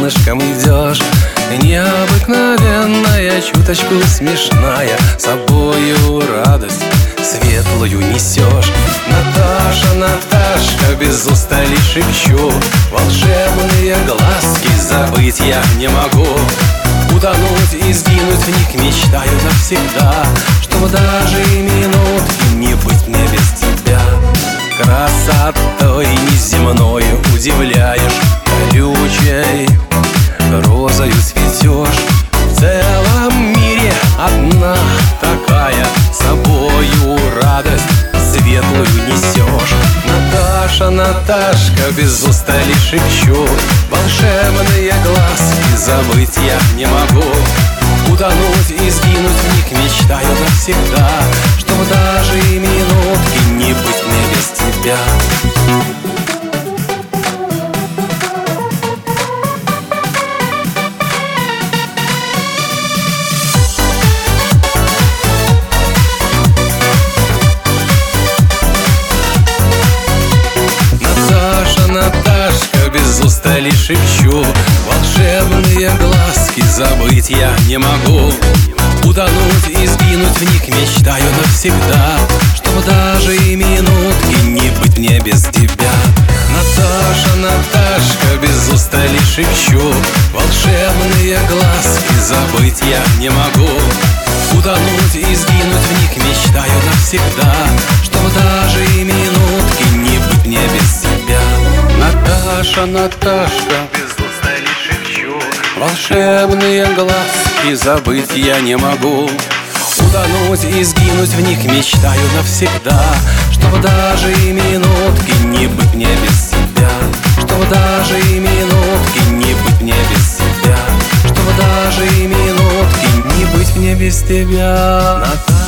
рядышком идешь. Необыкновенная, чуточку смешная, собою радость светлую несешь. Наташа, Наташка, без устали шепчу, волшебные глазки забыть я не могу. Утонуть и сгинуть в них мечтаю навсегда, чтобы даже и минутки не быть мне без тебя. Красотой неземною удивляешь, колючей розою цветешь. В целом мире одна такая, собою радость светлую несешь. Наташа, Наташка, без устали шепчу, волшебные глазки забыть я не могу. Утонуть и сгинуть в них мечтаю навсегда, чтобы даже и минутки не быть мне без тебя. Наташка, без устали шепчу, волшебные глазки забыть я не могу. Утонуть и сгинуть в них мечтаю навсегда, чтобы даже и минутки не быть мне без тебя. Наташа, Наташка, без устали шепчу, волшебные глазки забыть я не могу. Утонуть и сгинуть в них мечтаю навсегда, чтобы даже и минутки не быть мне без тебя. Наташа, Наташка, без устали шепчу, волшебные глазки забыть я не могу. Утонуть и сгинуть в них мечтаю навсегда, чтобы даже и минутки не быть мне без тебя. Чтобы даже и минутки не быть мне без тебя. Чтобы даже и минутки не быть мне без тебя.